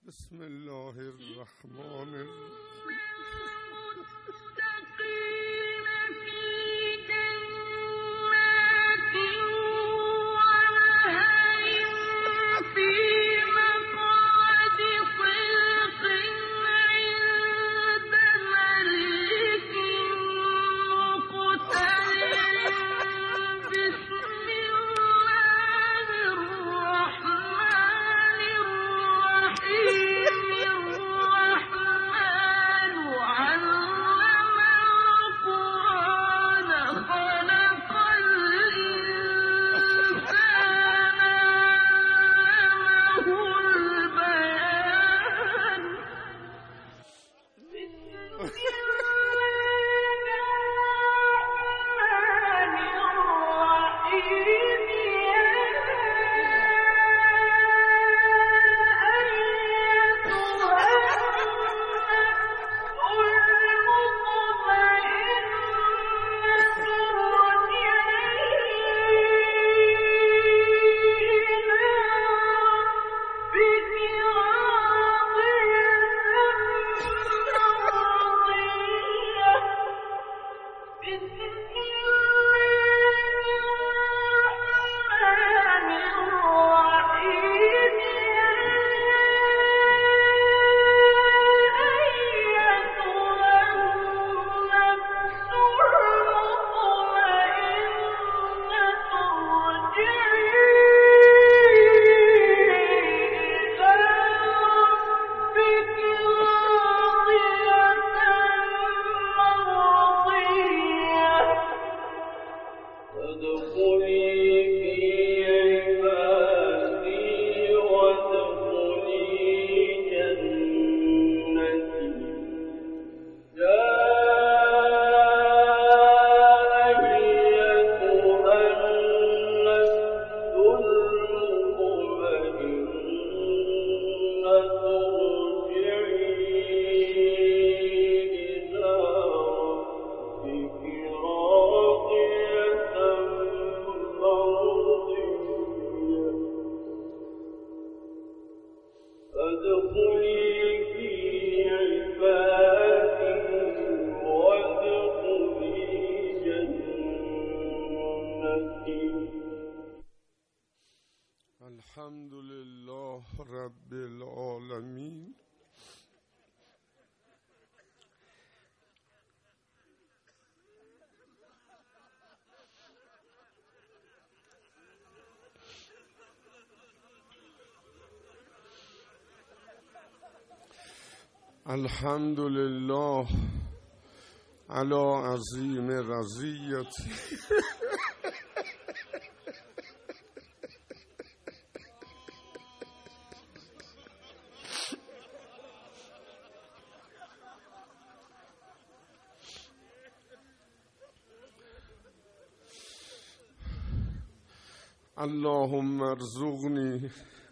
بسم الله الرحمن الرحیم. الحمد لله رب العالمین. الحمد لله علی عظیم رضیتی. اللهم ارزقنی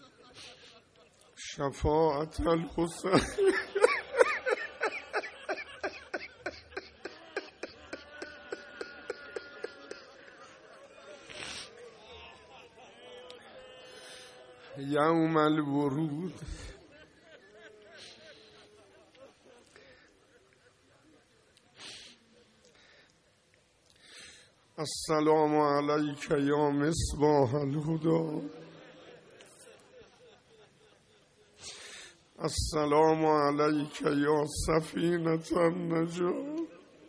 شفاعت الحسین. یوم الورود. السلام علیک یا مصباح الهدی. السلام علیک یا سفینة النجات.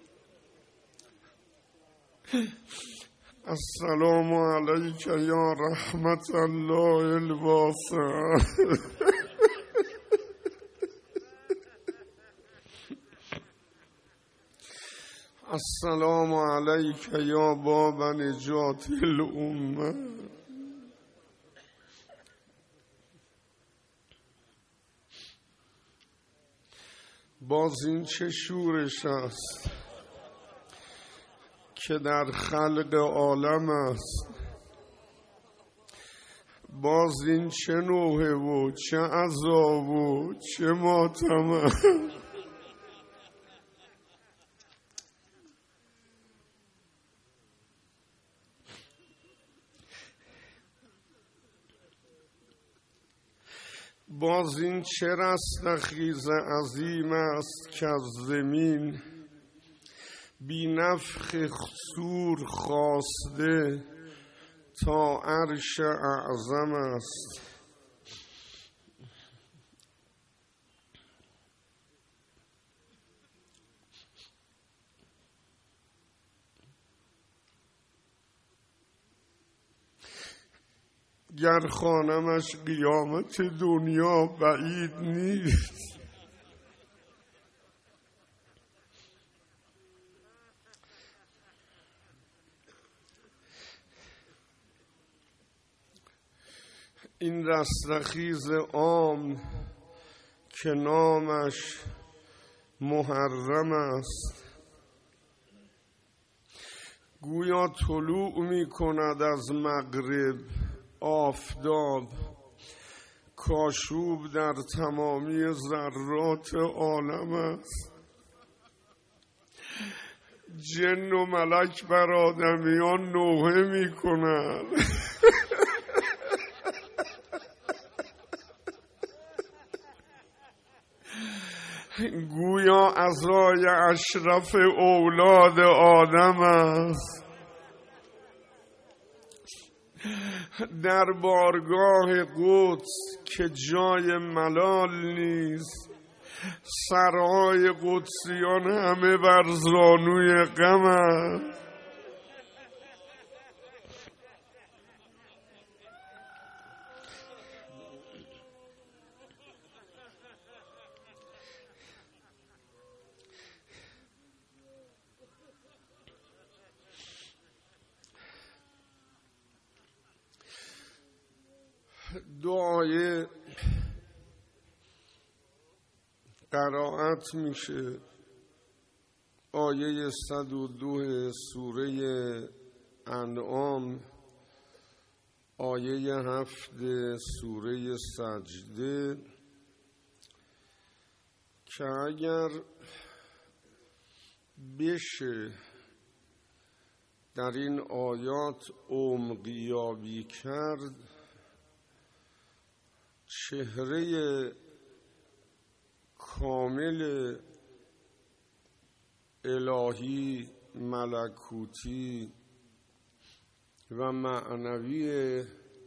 السلام علیک یا رحمت الله الواسع. السلام علیک یا باب نجات الامه. باز این چه شورش است که در خلق عالم است. باز این چه نوحه و چه عذاب و چه ماتم است. باز این چه رستخیز عظیم است که از زمین بی نفخ صور خاسته تا عرش اعظم است. گر خوانمش قیامت دنیا بعید نیست. این رستخیز عام که نامش محرم است، گویا طلوع می کند از مغرب آفتاب، کاشوب در تمامی ذرات عالم است. جن و ملک بر آدمیان نوحه می کنند. گویا عزای اشرف اولاد آدم است. در بارگاه قدس که جای ملال نیست، سرهای قدسیان همه بر زانوی غم است. دو آیه قرائت میشه. آیه 102 سوره انعام، آیه 7 سوره سجده، که اگر بشه در این آیات عمقیابی کرد، چهره کامل الهی، ملکوتی و معنوی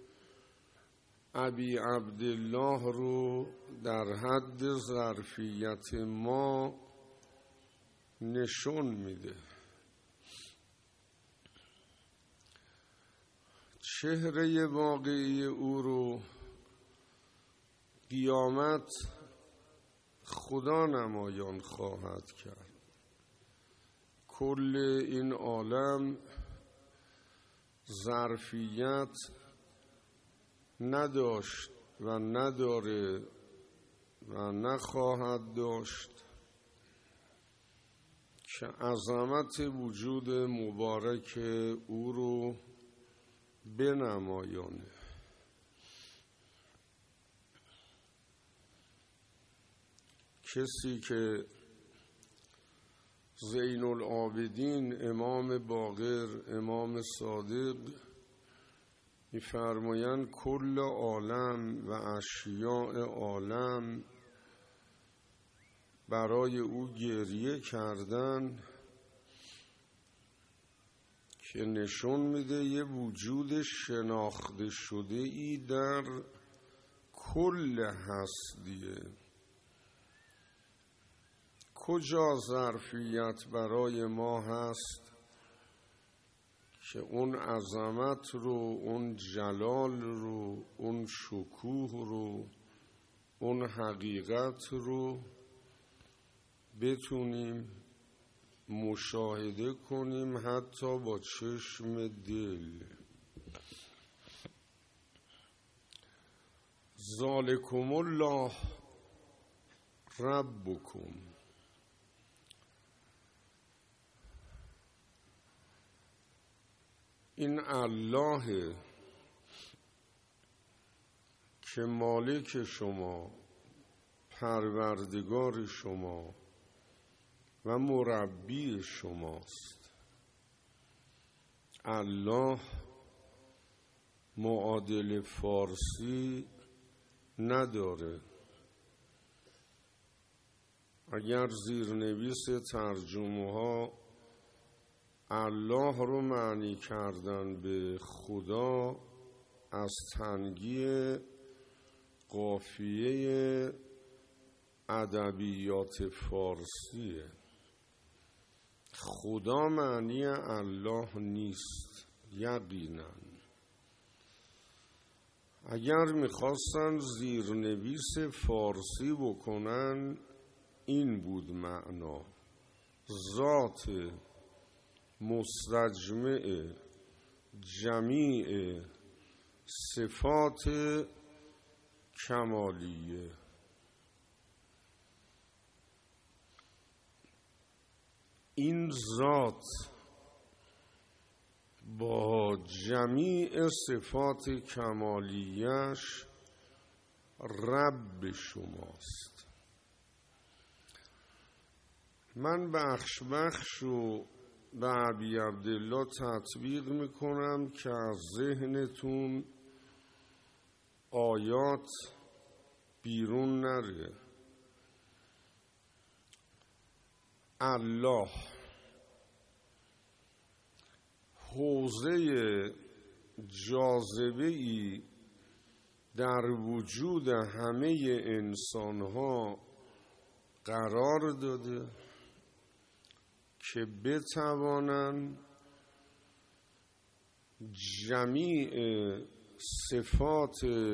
ابی عبدالله رو در حد ظرفیت ما نشون میده. چهره واقعی او رو قیامت خدا نمایان خواهد کرد. کل این عالم ظرفیت نداشت و نداره و نخواهد داشت که عظمت وجود مبارک او رو بنمایانه. کسی که زین العابدین، امام باقر، امام صادق می‌فرمایند کل عالم و اشیاء عالم برای او گریه کردن، که نشون میده یه وجود شناخته شده ای در کل هستیه. کجا ظرفیت برای ما هست که اون عظمت رو، اون جلال رو، اون شکوه رو، اون حقیقت رو بتونیم مشاهده کنیم حتی با چشم دل. ذالکم الله ربکم. این الله که مالک شما، پروردگار شما و مربی شماست. الله معادل فارسی نداره. اگر زیرنویس ترجمه ها الله رو معنی کردن به خدا از تنگی قافیه ادبیات فارسیه. خدا معنی الله نیست یقینا. اگر میخواستن زیرنویس فارسی بکنن این بود معنا: ذات مستجمع جمیع صفات کمالیه. این ذات با جمیع صفات کمالیش رب شماست. من بخش رو به ابی عبدالله تطبیق میکنم که از ذهنتون آیات بیرون نره. الله حوزه جاذبه‌ای در وجود همه انسان‌ها قرار داده که بتوانند جمیع صفات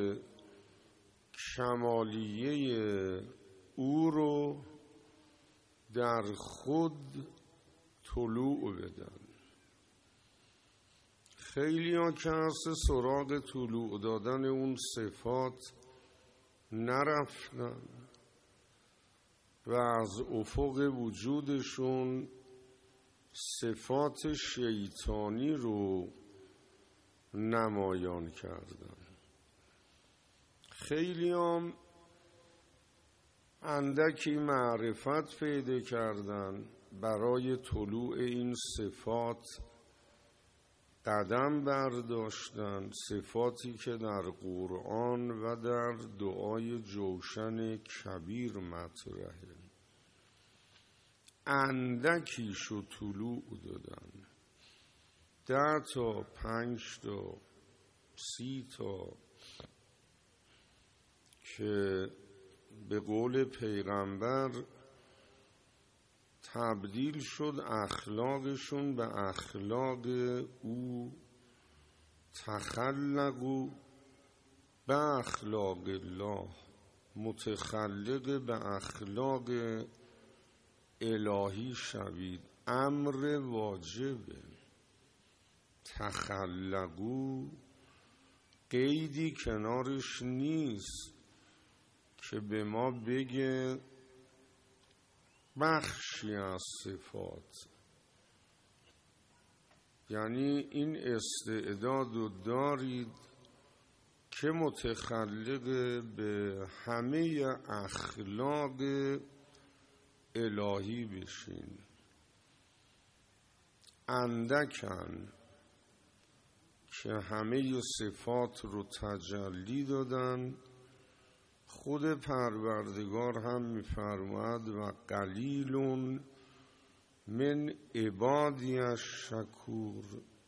کمالیه او رو در خود طلوع بدن. خیلی ها که از سراغ طلوع دادن اون صفات نرفتن و از افق وجودشون صفات شیطانی رو نمایان کردن. خیلی هم اندکی معرفت پیدا کردن، برای طلوع این صفات قدم برداشتن، صفاتی که در قرآن و در دعای جوشن کبیر مطرحه. اندکیشو طلوع دادن، 10 تا 5 تا 30 تا، که به قول پیغمبر تبدیل شد اخلاقشون به اخلاق او. تخلقوا به اخلاق الله، متخلق به اخلاق الهی شوید. امر واجبه. تخلقوا قیدی کنارش نیست که به ما بگه بخشی از صفات، یعنی این استعداد رو دارید که متخلق به همه اخلاق الهی بشین. اندکن که همه صفات رو تجلی دادن. خود پروردگار هم می‌فرماید و قلیل من عبادی الشکور.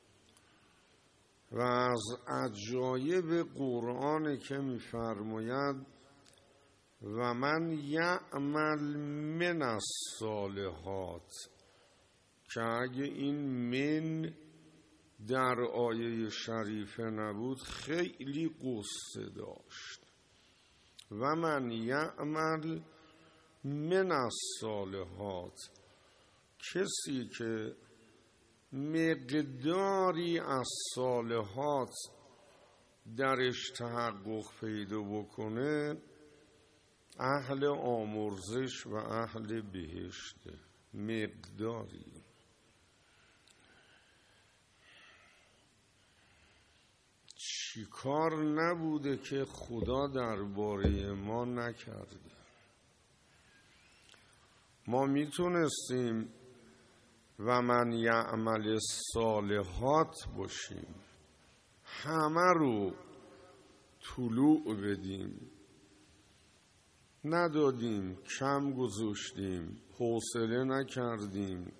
و از عجایب قرآن که می‌فرماید و من یعمل من الصالحات، که اگه این من در آیه شریفه نبود خیلی قصه داشت. و من یعمل من الصالحات، کسی که مقداری از صالحات درش تحقق پیدا بکنه اهل آمرزش و اهل بهشته. مقداری. چیکار نبوده که خدا درباره ما نکرده. ما میتونستیم و من یعمل صالحات باشیم، همه رو طلوع بدیم، ندادیم، کم گذاشتیم، حوصله نکردیم،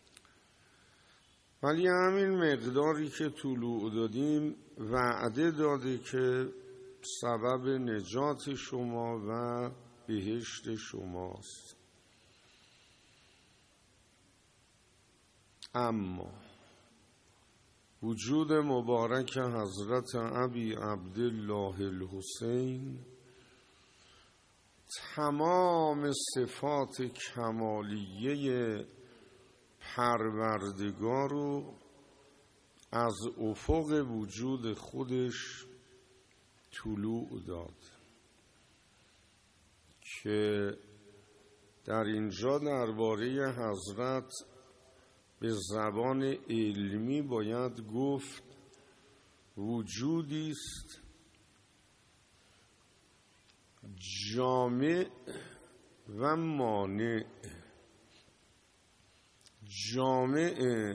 ولی همین مقداری که طلوع دادیم وعده داده که سبب نجات شما و بهشت شماست. اما وجود مبارک حضرت ابی عبدالله الحسین تمام صفات کمالیه پروردگار رو از افق وجود خودش طلوع داد که در اینجا درباره حضرت به زبان علمی باید گفت وجودی است جامع و مانع. جامع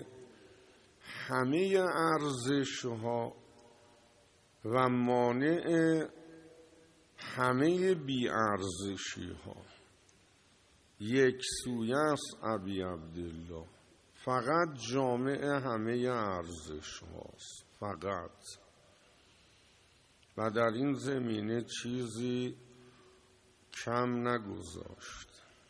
همه ارزش‌ها و مانع همه بی‌ارزشی‌ها. یک سویه است ابی عبدالله، فقط جامع همه ارزش هاست، فقط. و در این زمینه چیزی کم نگذاشت.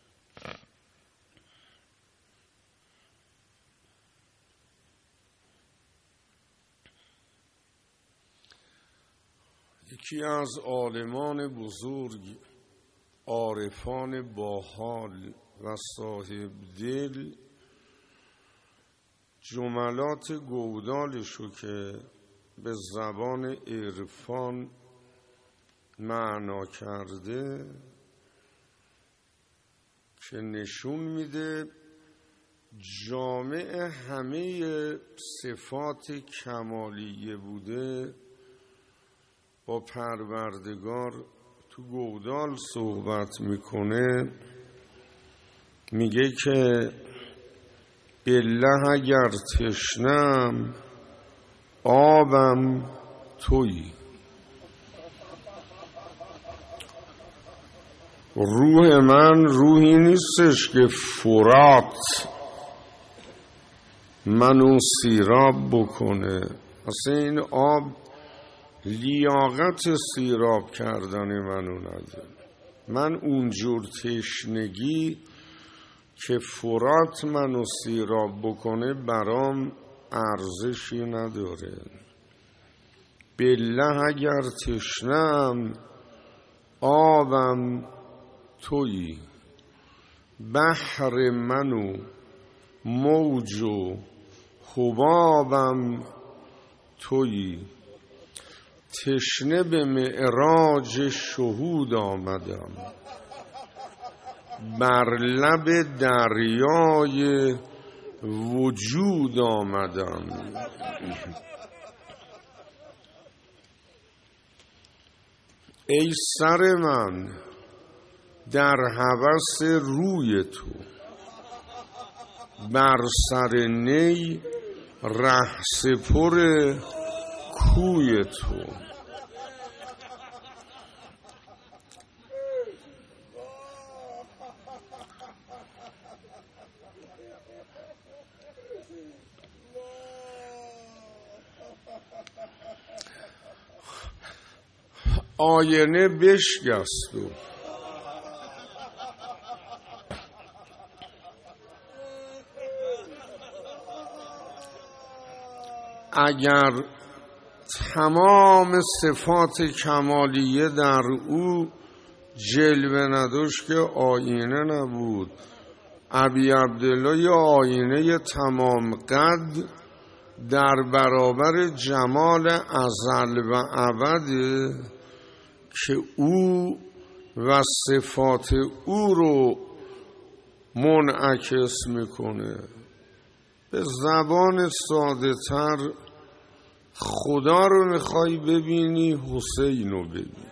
یکی از عالمان بزرگ، عارفان باحال و صاحب دل، جملات گودالشو که به زبان عرفان معنا کرده که نشون میده جامع همه صفات کمالیه بوده با پروردگار تو گودال صحبت میکنه. میگه که بالله اگر تشنم آبم تویی. روح من روحی نیستش که فرات منو سیراب بکنه. اصلا این آب لیاقت سیراب کردن منو نداره. من اونجور تشنگی که فرات منو سیراب بکنه برام ارزشی نداره. بالله اگر تشنم آبم تویی. بحر منو موج و حبابم تویی. تشنه به معراج شهود آمدم، بر لب دریای وجود آمدم. ای سر من در هوس روی تو، بر سر نی ره سپر کوی تو. آینه بشکست و اگر تمام صفات کمالیه در او جلوه نداشت که آینه نبود. ابی عبدالله یه آینه تمام قد در برابر جمال ازل و ابده که او و صفات او رو منعکس میکنه. به زبان ساده تر خدا رو میخوای ببینی، حسین رو ببین.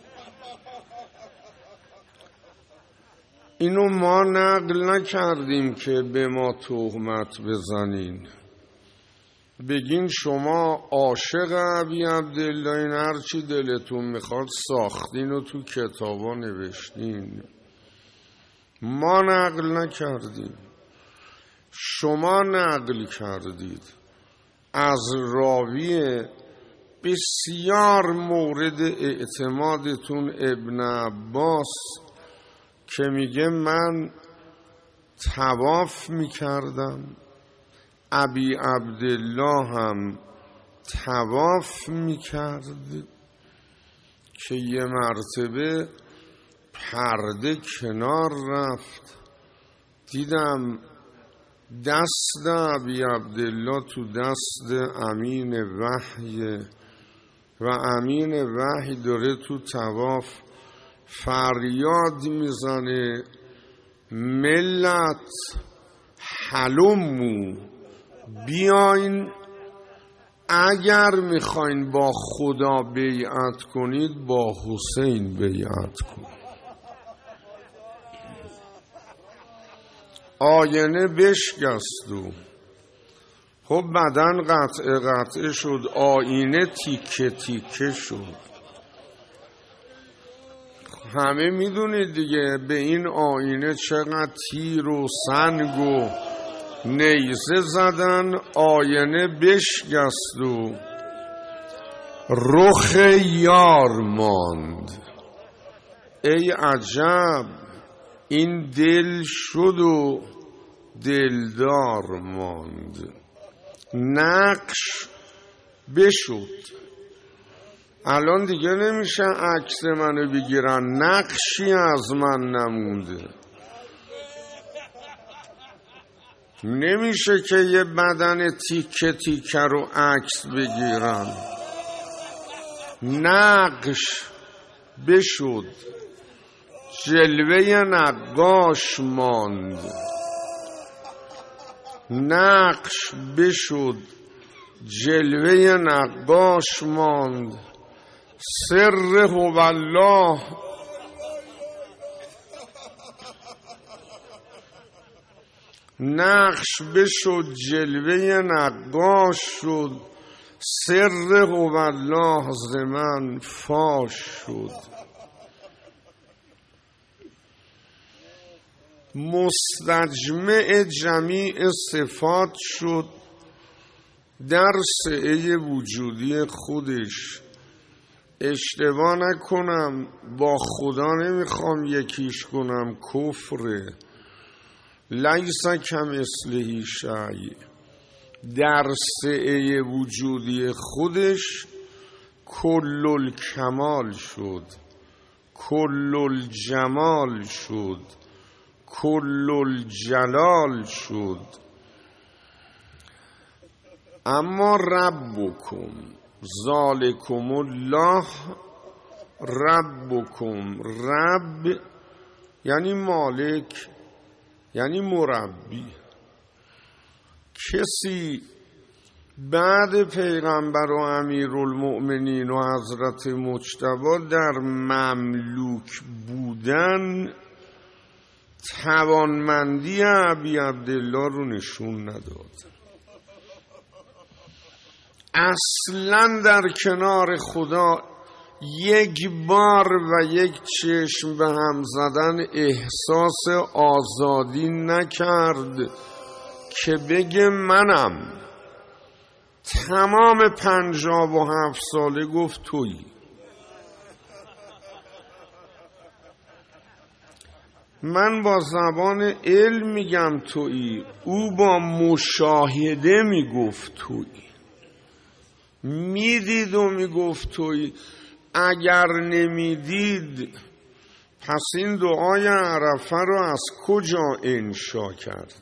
اینو ما نقل نکردیم که به ما تهمت بزنین. بگین شما عاشق ابی عبدالله، این هرچی دلتون میخواد ساختین و تو کتابا نوشتین، ما نقل نکردیم، شما نقل کردید از راوی بسیار مورد اعتمادتون ابن عباس که میگه من طواف میکردم، ابی عبدالله هم طواف میکرد که یه مرتبه پرده کنار رفت، دیدم دست ابی عبدالله تو دست امین وحی و امین وحی داره تو طواف فریاد میزنه ملت حلمو بیاین، اگر میخواین با خدا بیعت کنید با حسین بیعت کنید. آینه بشکست و خب بدن قطعه شد، آینه تیکه تیکه شد. همه میدونید دیگه به این آینه چقدر تیر و سنگ و نیزه زدن، آینه بشکست و رخ یار ماند. ای عجب، این دل شد و دلدار ماند. نقش بشد، الان دیگه نمیشه عکس منو بگیرن، نقشی از من نمونده. نمیشه که یه بدن تیکه تیکه رو عکس بگیرن. نقش بشد، جلوه نقاش ماند. نقش بشد، جلوه نقاش ماند. سر هو الله نقش بشد، جلوه نقاش شد. سر هو الله ز من فاش شد. مستجمع جمیع صفات شد، در سعه وجودی خودش. اشتباه نکنم، با خدا نمیخوام یکیش کنم، کفره. لیس کمثله شیء، در سعه وجودی خودش کل الکمال شد، کل الجمال شد، کل الجلال شد. اما ربکم ذالکم الله ربکم، رب یعنی مالک، یعنی مربی. کسی بعد پیغمبر و امیرالمؤمنین و حضرت مجتبی در مملوک بودن توانمندی ابی عبدالله رو نشون نداد. اصلا در کنار خدا یک بار و یک چشم به هم زدن احساس آزادی نکرد که بگه منم. تمام 57 ساله گفت تویی. من با زبان علم میگم تویی، او با مشاهده میگفت تویی، میدید و میگفت تویی. اگر نمیدید پس این دعای عرفه رو از کجا انشا کرد؟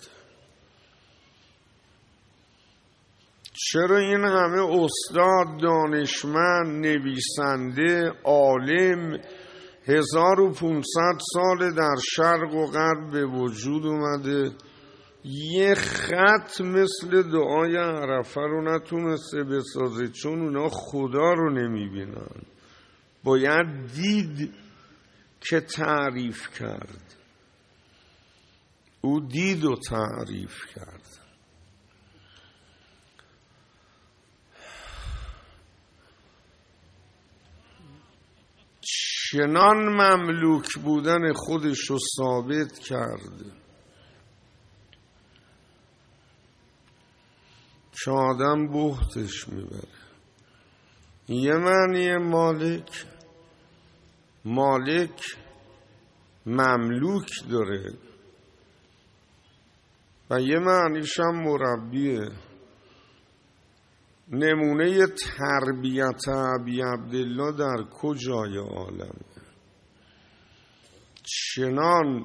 چرا این همه استاد، دانشمند، نویسنده، عالم 1500 سال در شرق و غرب به وجود اومده، یه خط مثل دعای عرفه رو نتونسته بسازه؟ چون اونا خدا رو نمیبینن، باید دید که تعریف کرد. او دید و تعریف کرد. چنان مملوک بودن خودش رو ثابت کرده که آدم بهتش میبره. یه معنی مالک مملوک داره و یه معنیش هم مربیه. نمونه تربیت ابی عبدالله در کجای عالمه؟ چنان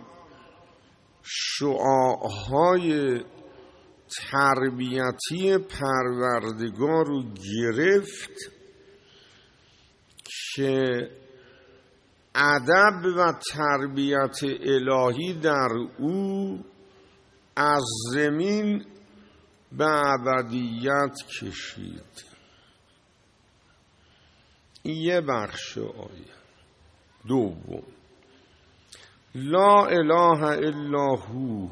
شعاعهای تربیتی پروردگار رو گرفت که ادب و تربیت الهی در او از زمین به ابدیت کشید. یه بخش آیه. دوم، لا اله الا هو،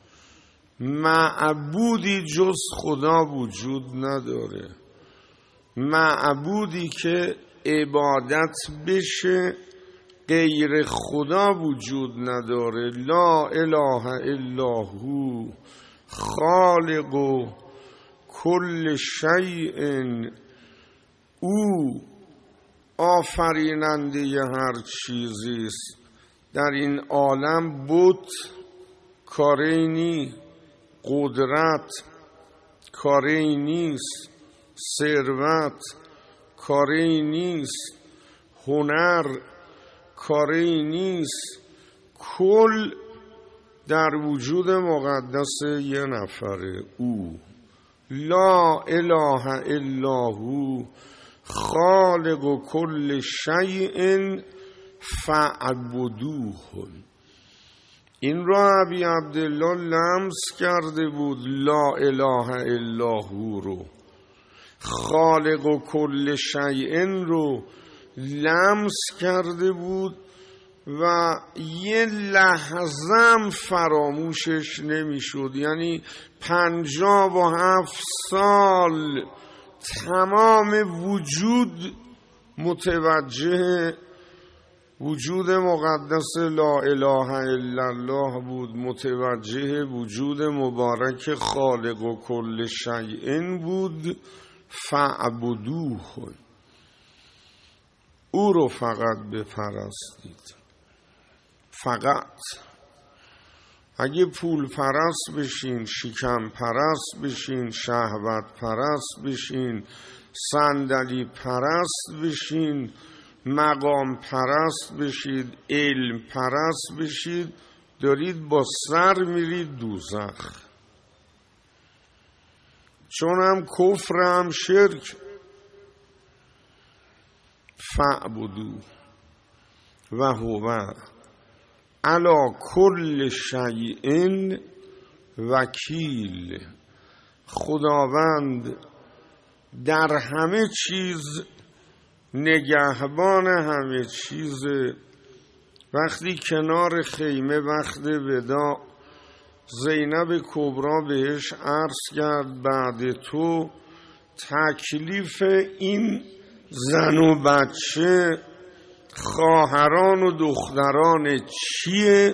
معبودی جز خدا وجود نداره، معبودی که عبادت بشه غیر خدا وجود نداره. لا اله الا هو خالق کل شیء، او آفریننده هر چیزی است. در این عالم بت کاری نیست، قدرت کاری نیست، ثروت کاری نیست، هنر کاری نیست، کل در وجود مقدس یه نفره، او. لا اله الا هو خالق کل شیء فاعبدوه. این را ابی عبدالله لمس کرده بود، لا اله الا هو رو، خالق کل شیء رو لمس کرده بود و یه لحظم فراموشش نمیشد. یعنی 57 سال تمام وجود متوجه وجود مقدس لا اله الا الله بود، متوجه وجود مبارک خالق و کل شیء بود. فاعبدوه، او رو فقط بپرستید. فقط. اگه پول پرست بشین، شکم پرست بشین، شهوت پرست بشین، صندلی پرست بشین، مقام پرست بشید، علم پرست بشید، دارید با سر میرید دوزخ. چون هم کفر هم شرک. فاعبدو و هو علی کل شیء وکیل. خداوند در همه چیز نگهبان همه چیز. وقتی کنار خیمه وقت وداع زینب کبرا بهش عرض کرد بعد تو تکلیف این زن و بچه، خواهران و دختران چیه؟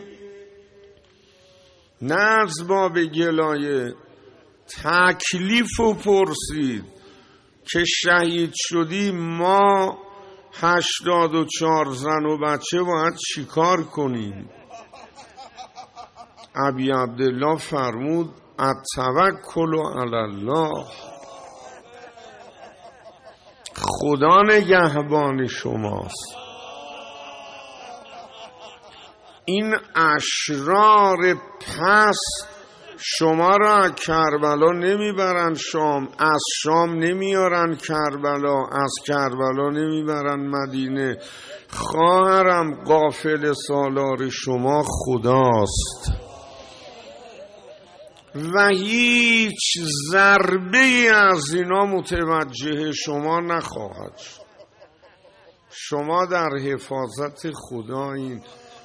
نه از باب گلایه، تکلیف رو پرسید که شهید شدی ما 84 زن و بچه باید چیکار کنیم؟ ابی عبدالله فرمود التوکل علی الله، خدا نگهبان شماست. این اشرار پس شما را از کربلا نمیبرن شام، از شام نمیارن کربلا، از کربلا نمیبرن مدینه. خواهرم غافل سالار شما خداست و هیچ ضربه از اینا متوجه شما نخواهد شد. شما در حفاظت خدایین.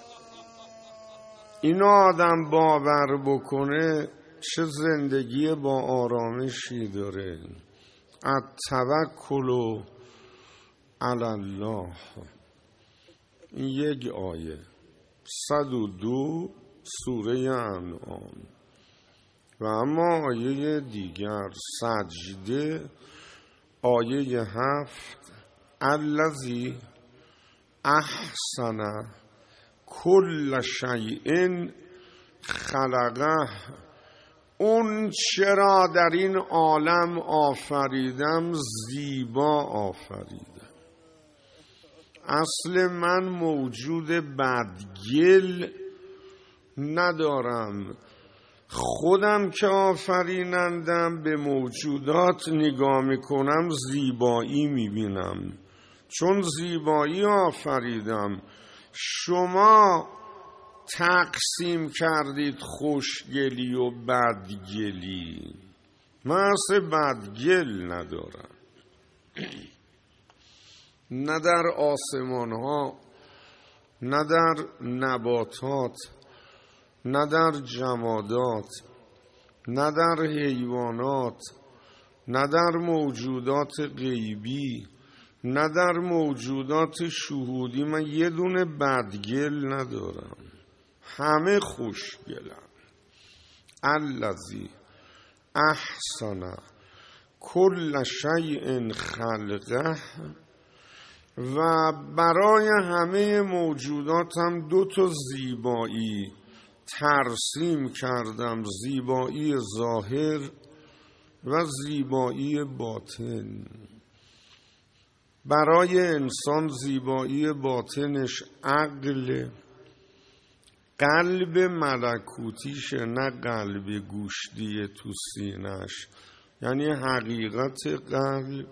اینو آدم باور بکنه چه زندگی با آرامشی داره. التوکل علی الله. این یک آیه. 102 سوره انعام. و اما آیه دیگر سجده، آیه 7: الذی احسن کل شیء خلقه، اون چرا در این عالم آفریدم زیبا آفریدم. اصل من موجود بدگل ندارم، خودم که آفرینندم به موجودات نگاه میکنم زیبایی میبینم، چون زیبایی آفریدم. شما تقسیم کردید خوشگلی و بدگلی، من اصلا بدگل ندارم، نه در آسمان ها، نه در نباتات، نه در جمادات، نه در حیوانات، نه در موجودات غیبی، نه در موجودات شهودی. من یه دونه بدگل ندارم، همه خوشگلم. الذی احسن کل شیء خلقه، و برای همه موجوداتم 2 زیبایی ترسیم کردم، زیبایی ظاهر و زیبایی باطن. برای انسان زیبایی باطنش عقل، قلب ملکوتیشه، نه قلب گوشتی تو سینش، یعنی حقیقت قلب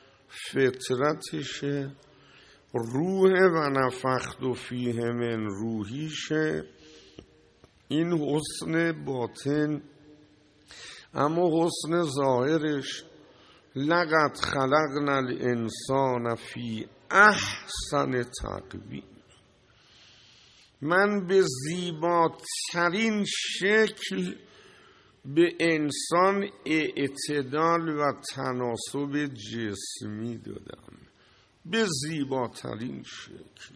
فطرتشه، روح و نفخت فیه من روحیشه، این حسن باطن. اما حسن ظاهرش لقد خلقنا الانسان فی احسن تقویم، من به زیباترین شکل به انسان اعتدال و تناسب جسمی دادم، به زیباترین شکل.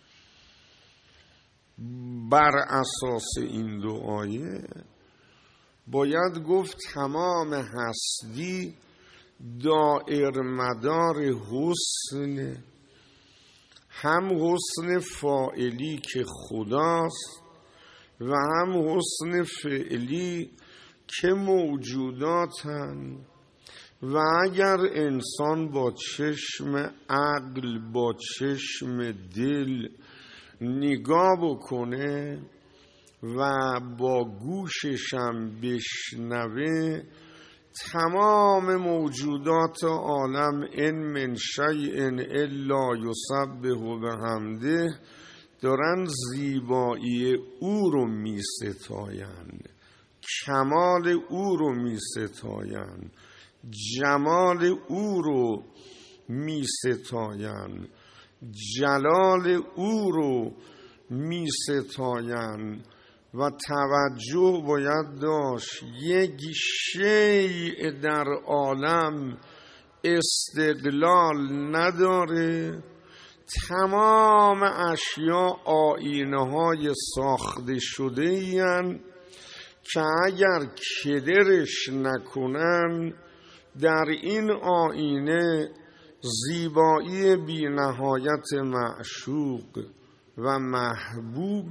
بر اساس این 2 آیه باید گفت تمام هستی دائر مدار حسن، هم حسن فاعلی که خداست و هم حسن فعلی که موجوداتن. و اگر انسان با چشم عقل، با چشم دل نگاه بکنه و با گوششم بشنوه، تمام موجودات عالم ان من شیء الا یسبح بحمده دارن زیبایی او رو می ستایند، کمال او رو می ستایند، جمال او رو می ستایند، جلال او رو می ستایند. و توجه باید داشت یک شیء در عالم استقلال نداره، تمام اشیاء آینه های ساخته شده این که اگر کدرش نکنن در این آینه زیبایی بی نهایت معشوق و محبوب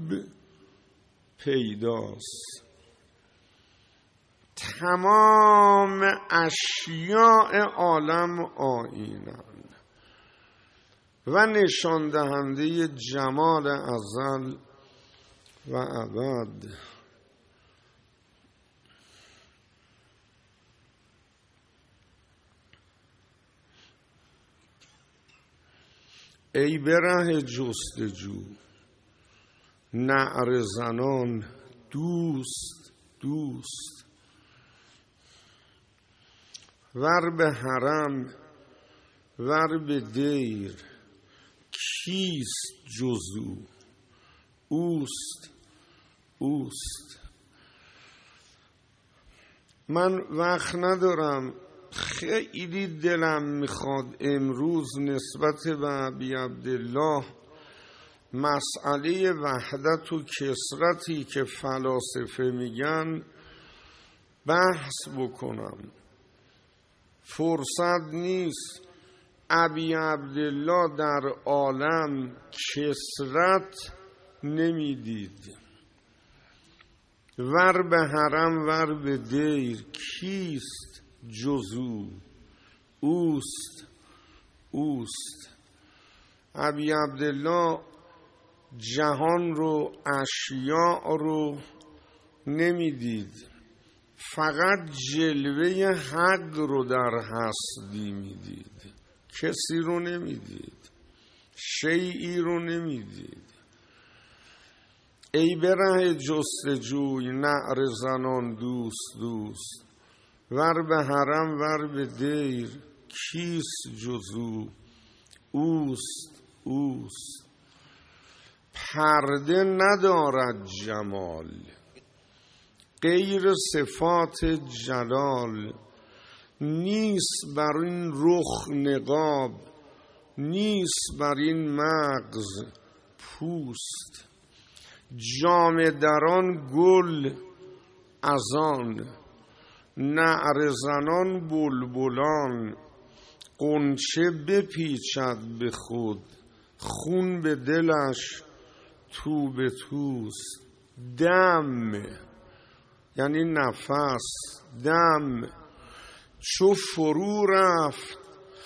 پیداست. تمام اشیاء عالم آینند و نشان دهنده جمال ازل و ابد. ای بره جستجو نعره زنان دوست دوست، ور به حرم ور به دیر کیست جزو، اوست اوست. من وقت ندارم، خیلی دلم میخواد امروز نسبت به ابی عبدالله مسئله وحدت و کثرتی که فلاسفه میگن بحث بکنم، فرصت نیست. ابی عبدالله در عالم کثرت نمیدید، ور به حرم ور به دیر، کیست جزو؟ اوست. ابی عبدالله جهان رو، اشیاء رو نمیدید، فقط جلوه حق رو در هستی میدید، کسی رو نمیدید، شیئی رو نمیدید. ای به ره جستجوی نعره زنان دوست، ور به حرم ور به دیر، کیست جزو؟ اوست. پرده ندارد جمال غیر صفات جلال، نیست بر این رخ نقاب، نیست بر این مغز پوست. جامه دران گل از آن، نعره زنان بلبلان، غنچه بپیچد به خود، خون به دلش تو به توست. دم یعنی نفس، دم چو فرو رفت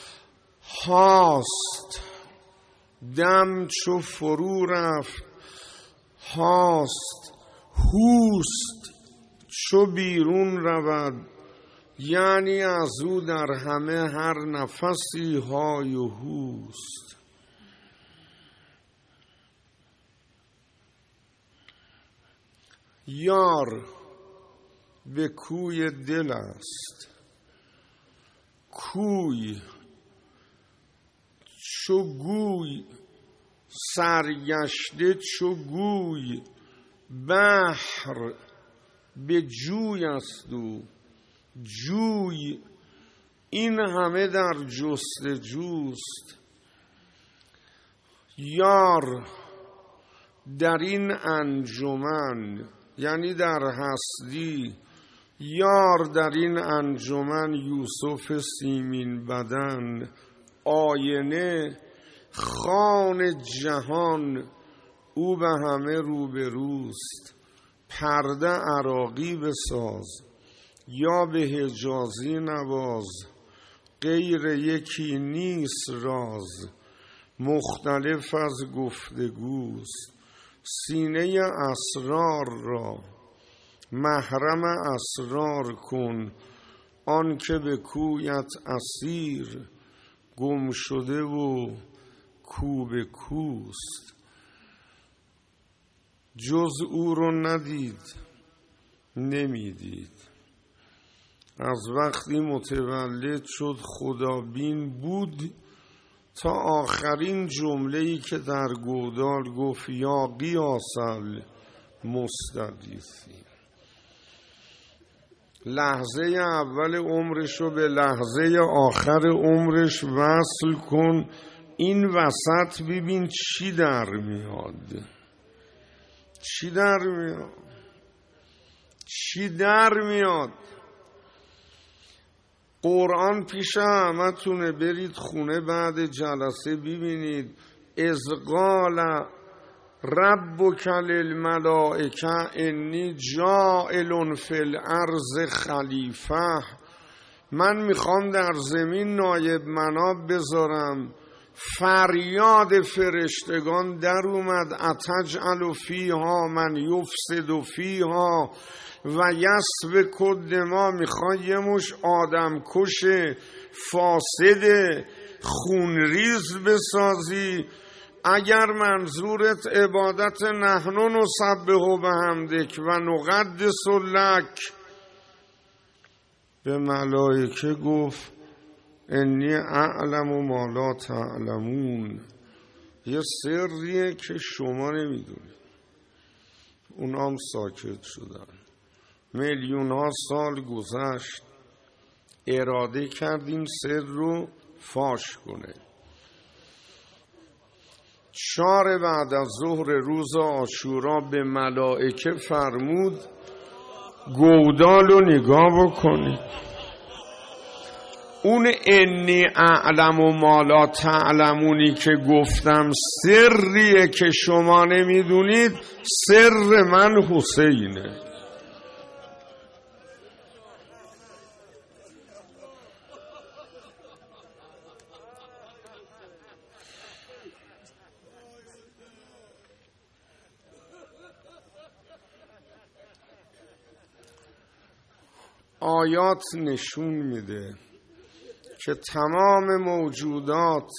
هاست، دم چو فرو رفت هاست. هوست چو بیرون رود، یعنی از او در همه هر نفسی های و هوست. یار به کوی دل است، کوی چو گوی، سرگشته چو گوی. بحر به جوی است و جوی، این همه در جستجوست. یار در این انجمن یعنی در هستی، یار در این انجمن یوسف سیمین بدن، آینه خوان جهان، او به همه روبروست. پرده عراقی بساز یا به حجازی نواز، غیر یکی نیست راز، مختلف از گفتگوست. سینه اسرار را محرم اسرار کن، آن که به کویت اسیر، گم شده و کو به کوست. جز او رو ندید نمیدید، از وقتی متولد شد خدابین بود، تا آخرین جمله‌ای که در گودال گفت یا قیاسل مستغیثی. لحظه اول عمرش رو به لحظه آخر عمرش وصل کن، این وسط ببین چی در میاد، چی در میاد. قرآن پیش همتونه، برید خونه بعد جلسه ببینید. اذ قال ربک للملائکه انی جاعل فی الارض خلیفه، من میخوام در زمین نایب مناب بذارم. فریاد فرشتگان در اومد، اتجعل فیها من یفسد فیها و یسفک الدماء، میخوای یه مش آدم کش فاسد خونریز بسازی. اگر منظورت عبادت نحن نسبح بحمدک و نقدس لک، به ملائکه گفت انی اعلم ما لا تعلمون، یه سریه که شما نمیدونید. اونام ساکت شدن. میلیون ها سال گذشت، اراده کردیم سر رو فاش کنه. 4 بعد از ظهر روز عاشورا به ملائکه فرمود گودال رو نگاه بکنید. اون انی اعلم و ما لا تعلمونی که گفتم سریه که شما نمیدونید، سر من حسینه. آیات نشون میده که تمام موجودات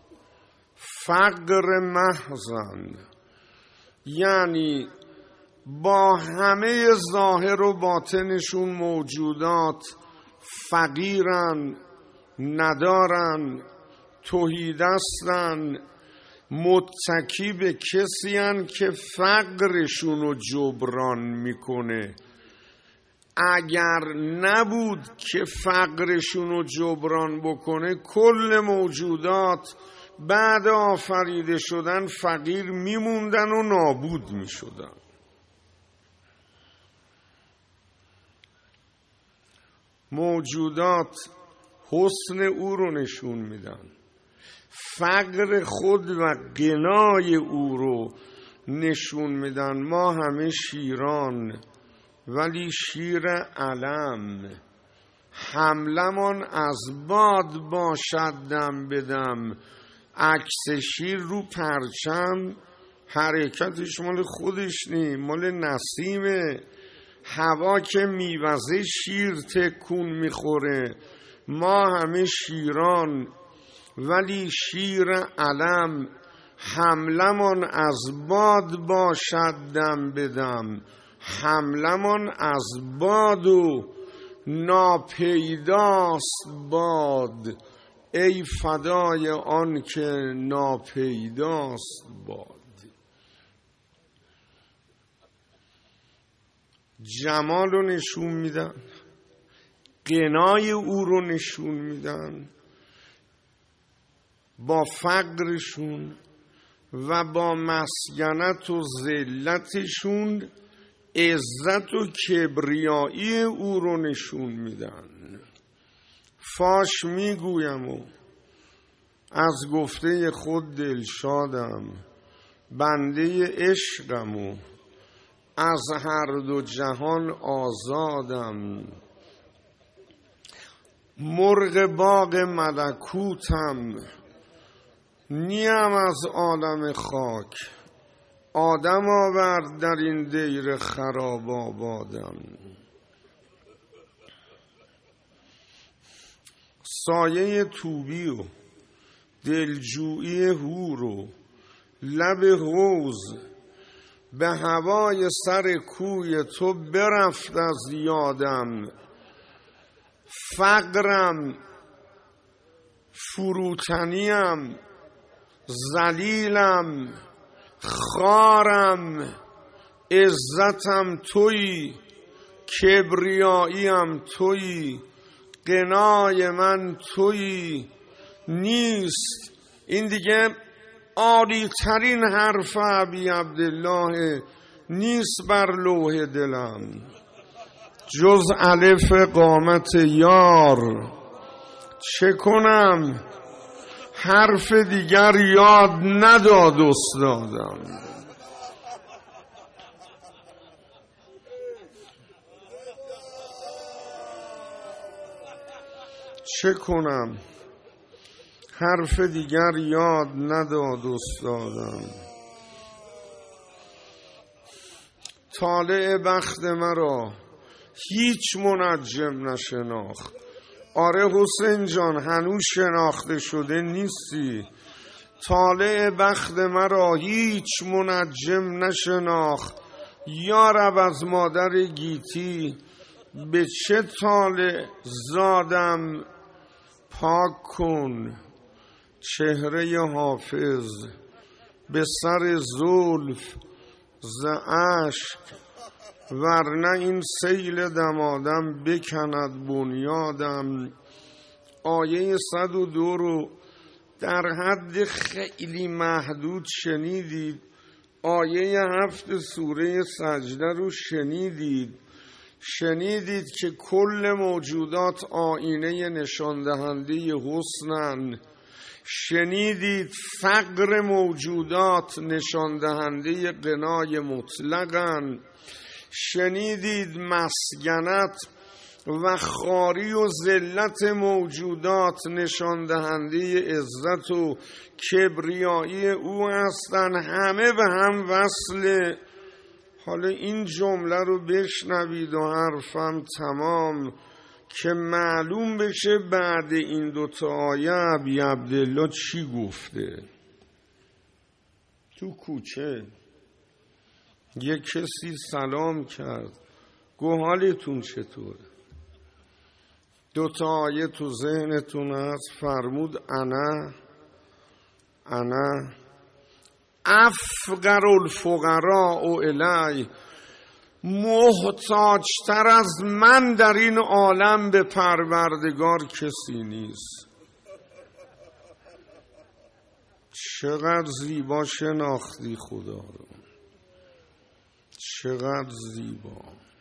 فقر محضن، یعنی با همه ظاهر و باطنشون موجودات فقیرن، ندارن، تهیدستن، متکی به کسی هن که فقرشون رو جبران میکنه. اگر نبود که فقرشون رو جبران بکنه، کل موجودات بعد آفریده شدن فقیر میموندن و نابود میشدن. موجودات حسن او رو نشون میدن، فقر خود و غنای او رو نشون میدن. ما همه شیران، ولی شیر علم. حملمان از باد باشد دم بدم. عکس شیر رو پرچم، حرکتش مال خودش نی، مال نسیمه. هوا که میوزه شیر تکون میخوره. ما همه شیران، ولی شیر علم. حملمان از باد باشد دم بدم. حملمان از باد و ناپیداست باد. ای فدای آن که ناپیداست باد. جمال رو نشون میدن، غنای او رو نشون میدن با فقرشون و با مسکنت و ذلتشون. عزت و کبریایی او رو نشون میدن. فاش میگویم و از گفته خود دلشادم، بنده عشقم و از هر دو جهان آزادم. مرغ باغ ملکوتم، نیم از عالم خاک. آدم آورد در این دیر خراب آبادم. سایه طوبی و دلجویی هور و لب حوض، به هوای سر کوی تو برفت از یادم. فقرم، فروتنیم، ذلیلم، خارم. عزتم تویی، کبریاییم تویی، غنای من تویی. نیست این دیگه عالی ترین حرف ابی عبدالله نیست بر لوح دلم، جز الف قامت یار. چه کنم حرف دیگر یاد نداد استادم. چه کنم حرف دیگر یاد نداد استادم. طالع بخت مرا هیچ منجم نشناخت. آره حسین جان، هنوز شناخته شده نیستی. طالع بخت مرا هیچ منجم نشناخت. یارب از مادر گیتی به چه طالع زادم. پاک کن چهره حافظ به سر زلف ز اشک، ورنه این سیل دمادم بکند بنیادم. آیه 102 رو در حد خیلی محدود شنیدید. آیه 7 سوره سجده رو شنیدید که کل موجودات آینه نشان دهنده حسنن. شنیدید فقر موجودات نشان دهنده غنای مطلقن. شنیدید مسکنت و خاری و ذلت موجودات نشان دهنده عزت و کبریایی او هستند. همه به هم وصله. حالا این جمله رو بشنوید و حرفم تمام که معلوم بشه بعد این دوتا آیه ابی عبدالله چی گفته. تو کوچه یک کسی سلام کرد، گفت حالتون چطوره؟ دوتا آیه تو ذهنتون هست. فرمود انا افقر الفقراء الی، محتاجتر از من در این عالم به پروردگار کسی نیست. چقدر زیبا شناختی خدا رو، چقدر زیبا.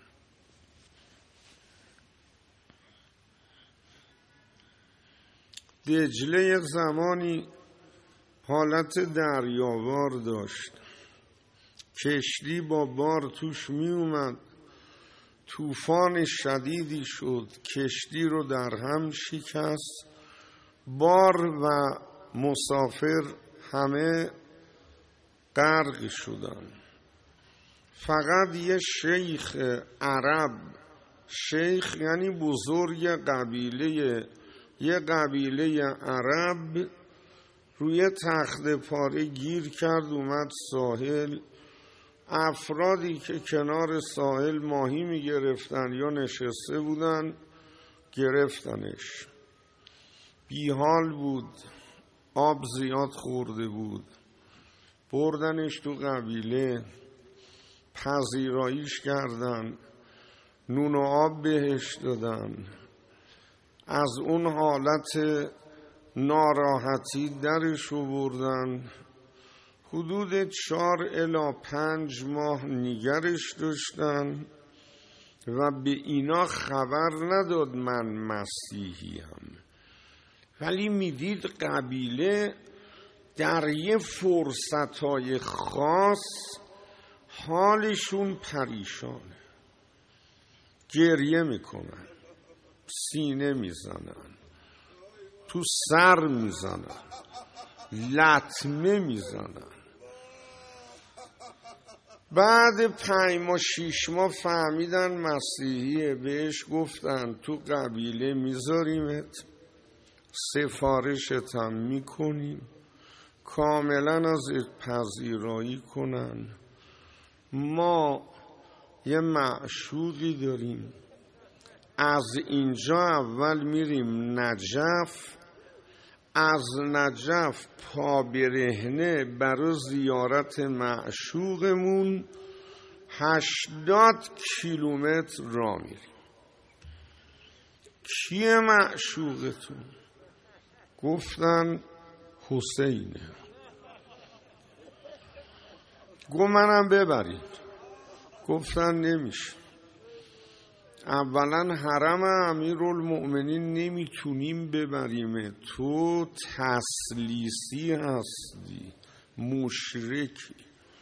دجله زمانی حالت دریاوار داشت، کشتی با بار توش می اومد، طوفان شدیدی شد، کشتی رو در هم شکست، بار و مسافر همه غرق شدن. فقط یه شیخ عرب، شیخ یعنی بزرگ قبیله، یه قبیله عرب روی تخت پاره گیر کرد، اومد ساحل. افرادی که کنار ساحل ماهی می گرفتن یا نشسته بودن گرفتنش. بیحال بود، آب زیاد خورده بود، بردنش تو قبیله، پذیراییش کردن، نون و آب بهش دادن. از اون حالت ناراحتی درش بردن. حدود 4 الی 5 ماه نگرش داشتن و به اینا خبر نداد من مسیحیم، ولی میدید قبیله در یه فرصتهای خاص حالشون پریشانه، گریه میکنن، سینه میزنن، تو سر میزنن، لطمه میزنن. بعد 5 ماه 6 ماه فهمیدن مسیحیه، بهش گفتن تو قبیله میذاریمت، سفارشت هم میکنیم، کاملا ازت پذیرایی کنن. ما یه معشوقی داریم، از اینجا اول میریم نجف، از نجف پا برهنه برای زیارت معشوقمون 80 کیلومتر راه میریم. کیه معشوقتون؟ گفتن حسینه. گفت منم ببرید. گفتن نمیشه. اولا حرم امیرالمؤمنین نمیتونیم ببریم، تو تسلیسی هستی، مشرکی.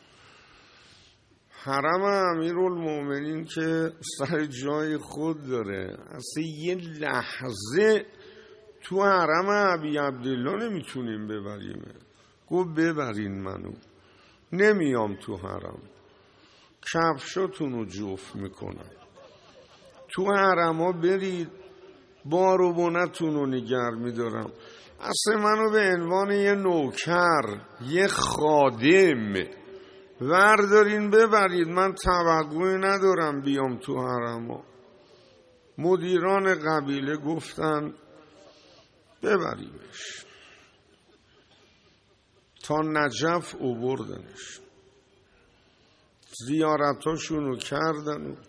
حرم امیرالمؤمنین که سر جای خود داره، اصلا یه لحظه تو حرم ابی عبدالله نمیتونیم ببریم. گفت ببرین منو، نمیام تو حرم، کفشاتونو جفت میکنم، تو حرما برید، بار و بنتونو نگر میدارم. اصلا منو به عنوان یه نوکر، یه خادم وردارین ببرید، من توقعی ندارم بیام تو حرما. مدیران قبیله گفتن ببریمش. تا نجف آوردنش، زیارتاشونو کردن و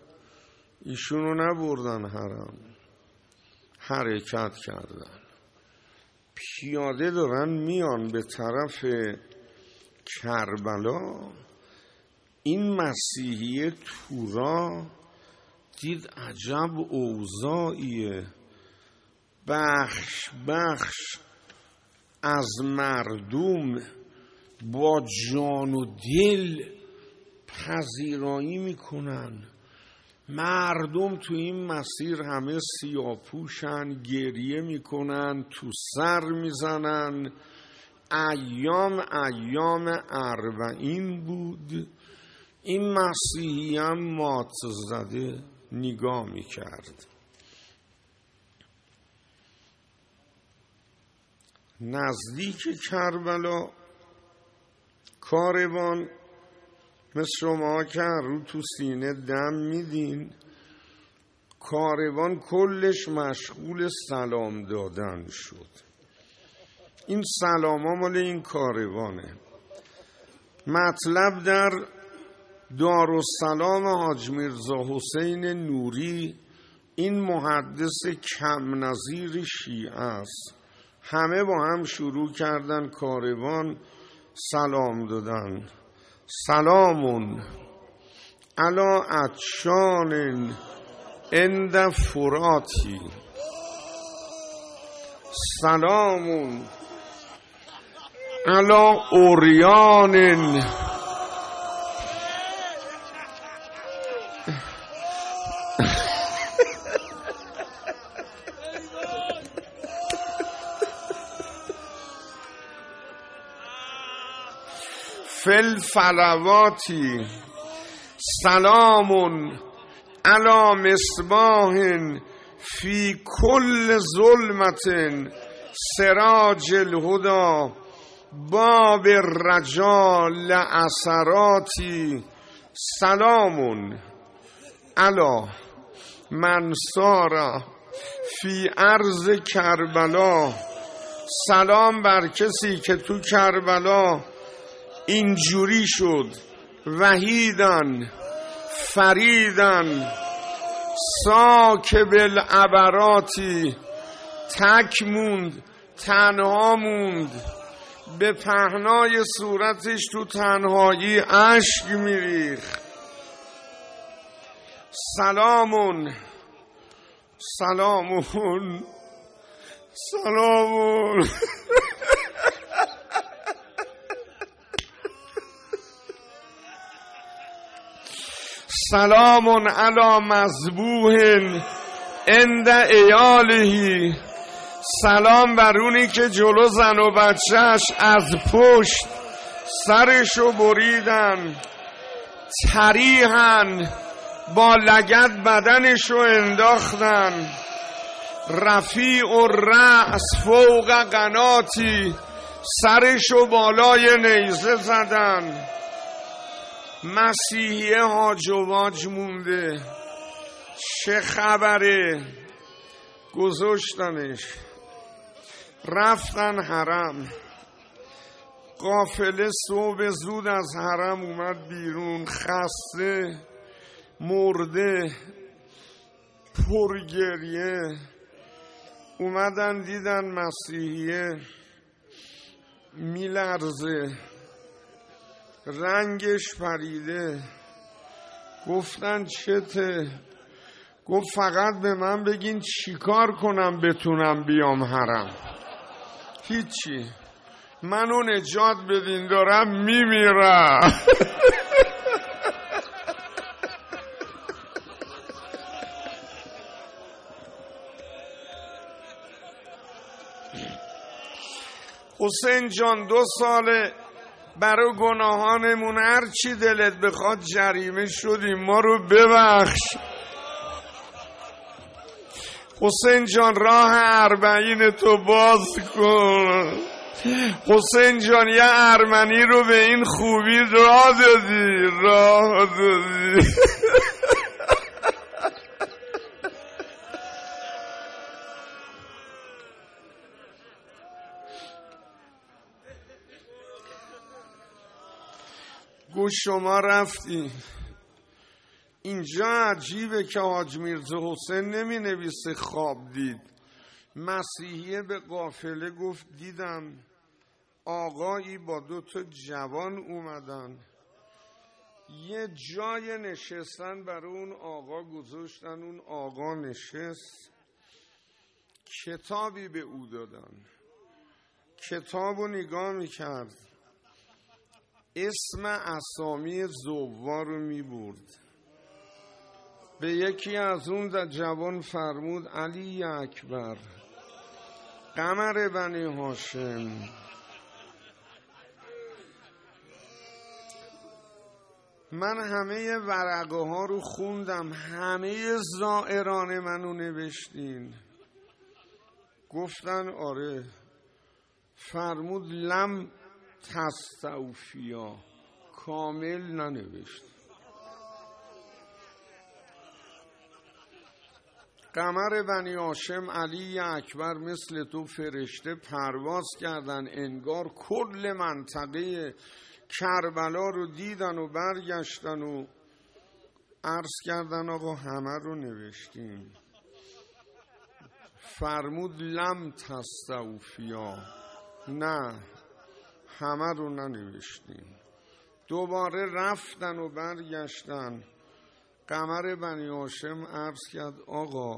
ایشونو نبردن حرم، حرکت کردن. پیاده دارن میان به طرف کربلا. این مسیحی تورا دید عجب اوضاعیه، بخش بخش از مردم با جان و دل پذیرایی میکنن. مردم تو این مسیر همه سیاه‌پوشن، گریه میکنن، تو سر میزنن. ایام اربعین بود. این مسیحی هم مات زده نگاه میکرد. نزدیک کربلا کاروان مثل شما که رو تو سینه دم میدین، کاروان کلش مشغول سلام دادن شد. این سلام ها مال این کاروانه. مطلب در دارالسلام حاج میرزا حسین نوری، این محدث کم نظیر شیعه است. همه با هم شروع کردن کاروان سلام دادن. سلامون علی عطشان عند فراتی، سلامون علی اوریان فل فلواتی، سلامون علی مصباح فی کل ظلمت سراج الهدی باب الرجا لعثراتی، سلامون علی من سار فی ارض کربلا، سلام بر کسی که تو کربلا اینجوری شد وحیدن فریدن ساکب العبراتی، تک موند، تنها موند، به پهنای صورتش تو تنهایی اشک میریخت. سلامون سلامون سلامون سلامون علی مذبوح عند عیاله، سلام بر اونی که جلو زن و بچهش از پشت سرشو بریدن، تریحن با لگد بدنشو انداختن، رفیع الرأس فوق قناتی، سرشو بالای نیزه زدن. مسیحیه هاج و واج مونده، چه خبره؟ گذاشتنش رفتن حرم. قافله صبح زود از حرم اومد بیرون، خسته، مرده، پرگریه. اومدن دیدن مسیحیه میلرزه، رنگش پریده. گفتن چته؟ گفت فقط به من بگین چیکار کنم بتونم بیام حرم. هیچی، منو نجات بدین، دارم میمیرم. حسین جان 2 ساله برای گناهانمون هر چی دلت بخواد جریمه شدیم، ما رو ببخش. حسین جان راه اربعین تو باز کن. حسین جان یه ارمنی رو به این خوبی راه دادی. گوش شما رفتی. اینجا عجیبه که حاج میرزا حسین نمی نویسه خواب دید، مسیحیه به قافله گفت دیدم آقایی با 2 جوان اومدن، یه جای نشستن برای اون آقا گذاشتن، اون آقا نشست، کتابی به او دادن، کتابو نگاه میکرد، اسم اسامی زوار رو میبرد. به یکی از اون جوان فرمود علی اکبر، قمر بنی هاشم، من همه ورقه ها رو خوندم، همه زائران منو نوشتین. گفتن آره. فرمود لم تستوفیا، کامل ننوشت. قمر بنی هاشم علی اکبر مثل تو فرشته پرواز کردن، انگار کل منطقه کربلا رو دیدن و برگشتن و عرض کردن آقا همه رو نوشتیم. فرمود لم تستوفیا، نه همه رو ننوشتیم. دوباره رفتن و برگشتن. قمر بنی هاشم عرض کرد آقا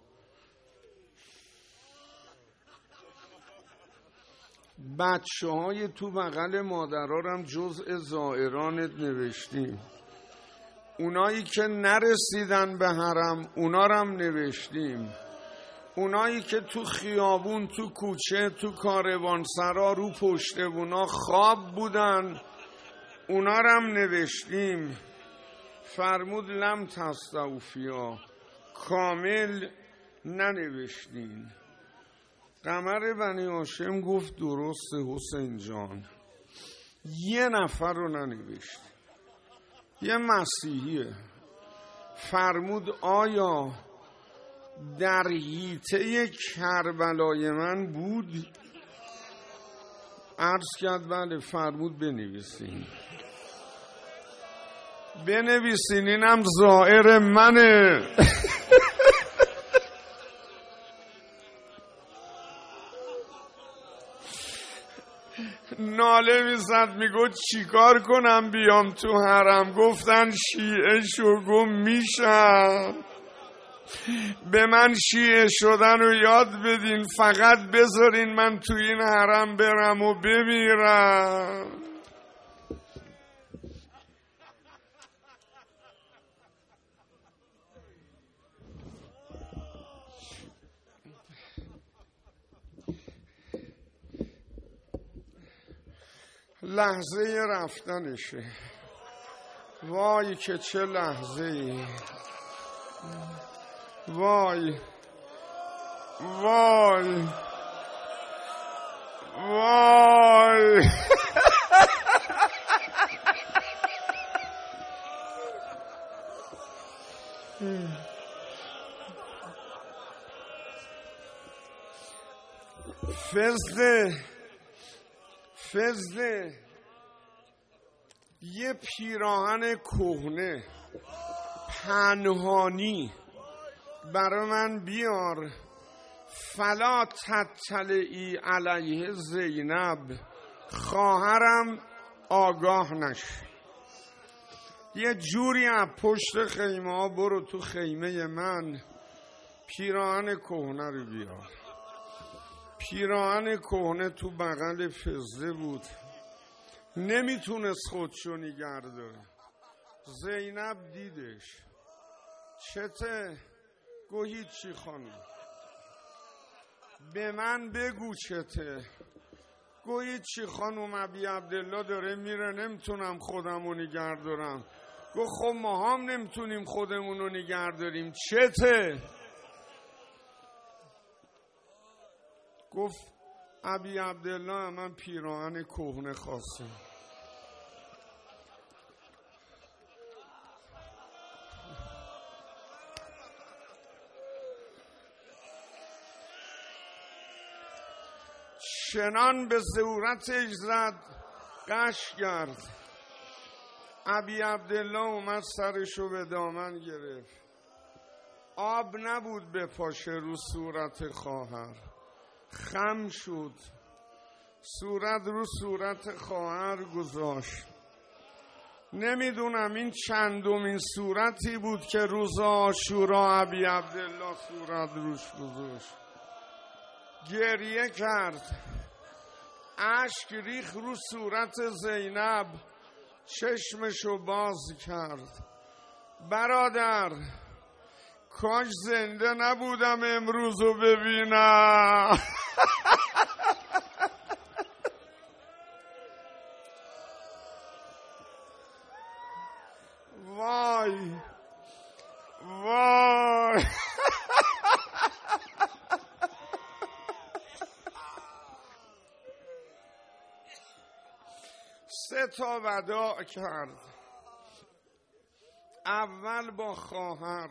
بچه های تو بغل مادرارم جزء زائرانت نوشتیم، اونایی که نرسیدن به حرم اونارم نوشتیم، اونایی که تو خیابون، تو کوچه، تو کاروانسرا رو پشتبونا خواب بودن اونارم نوشتیم. فرمود لم تستوفیا، کامل ننوشتین. قمر بنی هاشم گفت درسته حسین جان، یه نفر رو ننوشت، یه مسیحیه. فرمود آیا در حیطه کربلای من بود؟ عرض کرد بله. فرمود بنویسین، بنویسین، اینم زائر منه. ناله میزد میگو چیکار کنم بیام تو حرم؟ گفتن شیعه شو. گم میشم، به من شیعه شدن رو یاد بدین، فقط بذارین من تو این حرم برم و بمیرم. لحظه رفتنشه، وای که چه لحظه ای، وای وای وای. فضل یه پیراهن کهنه پنهانی برای من بیار، فلا تطلعی علیه زینب، خواهرم آگاه نشه. یه جوری از پشت خیمه ها برو تو خیمه من، پیراهن کهنه رو بیار. پیراهن کهنه تو بغل فضله بود، نمیتونست خودشو نگه داره. زینب دیدش، چته؟ گو هیچی خانم. به من بگو چته؟ گو هیچی خانم، ابی عبدالله داره میره، نمیتونم خودمو نگه دارم. گو خب ما هم نمیتونیم خودمونو نگه داریم، چته؟ گفت ابی عبدالله من پیراهن کهنه خواستم. شنان به صورتش زد، قش کرد. ابی عبدالله اومد سرشو به دامن گرفت. آب نبود به پاشه رو صورت خواهر، خم شد، صورت رو صورت خواهر گذاشت. نمیدونم این چندمین صورتی بود که روز عاشورا ابی عبدالله صورت روش گذاشت. گریه کرد، اشک ریخ رو صورت زینب، چشمشو باز کرد. برادر کاش زنده نبودم امروزو ببینم. وای وای. سه تا وداع کرد. اول با خواهر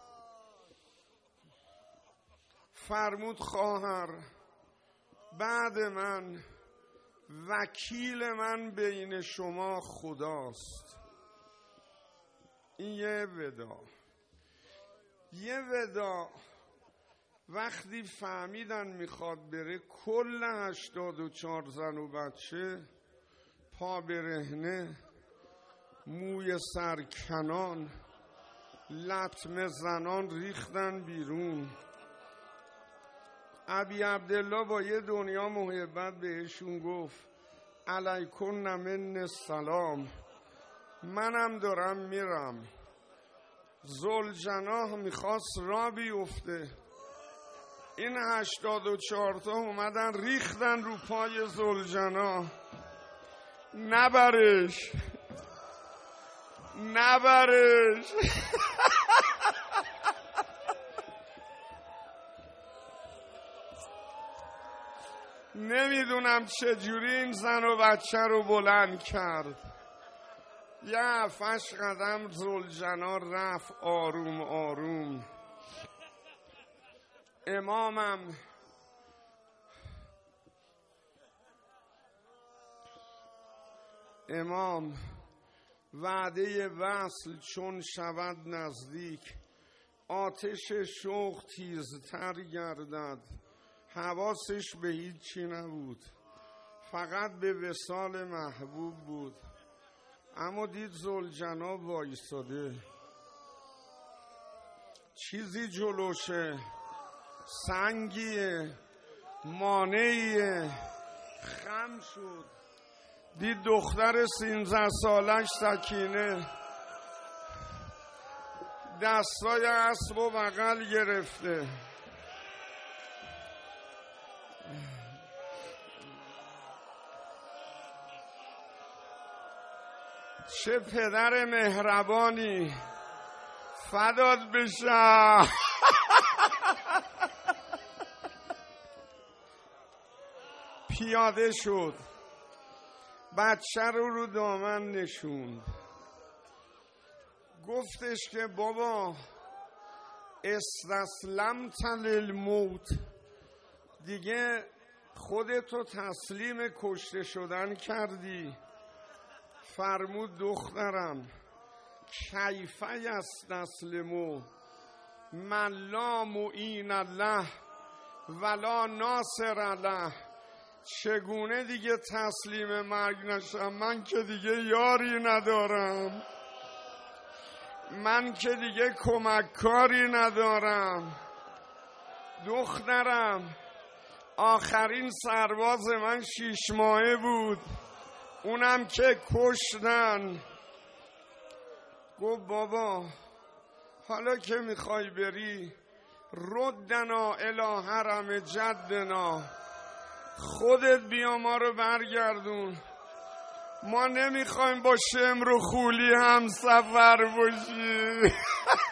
فرمود خواهر بعد من وکیل من بین شما خداست. این یه وداع. یه وداع وقتی فهمیدن میخواد بره، کل 84 زن و بچه پا برهنه، موی سرکنان، لطمه زنان ریختن بیرون. ابی عبدالله با یه دنیا محبت بهشون گفت علیکن من السلام، منم دارم میرم. ذوالجناح میخواست را بیفته، این 84 تا اومدن ریختن رو پای ذوالجناح. نبرش نبرش. نمیدونم چجوری این زن و بچه رو بلند کرد. یه 7 قدم ذوالجناح رفت آروم آروم. امام وعده وصل چون شود نزدیک، آتش شوق تیزتر گردد. حواسش به هیچی نبود، فقط به وصال محبوب بود. اما دید ذوالجناح وایساده، چیزی جلوشه، سنگیه، مانعیه. خم شد، دید دختر 13 سالش سکینه دستای اسب و بغل گرفته. چه پدر مهربانی، فدات بشم. پیاده شد، بچه رو دامن نشوند، گفتش که بابا استسلمت للموت، دیگه خودتو تسلیم کشته شدن کردی. فرمود دخترم کیف یستسلمو من لا معین له ولا ناصر له. چگونه دیگه تسلیم مرگ نشم؟ من که دیگه یاری ندارم، من که دیگه کمککاری ندارم. دخترم آخرین سرباز من 6 ماهه بود، اونم که کشتن. گفت بابا حالا که میخوای بری، ردنا الی حرم جدنا، خودت بیا ما رو برگردون، ما نمیخوایم با شمر و خولی هم سفر باشی.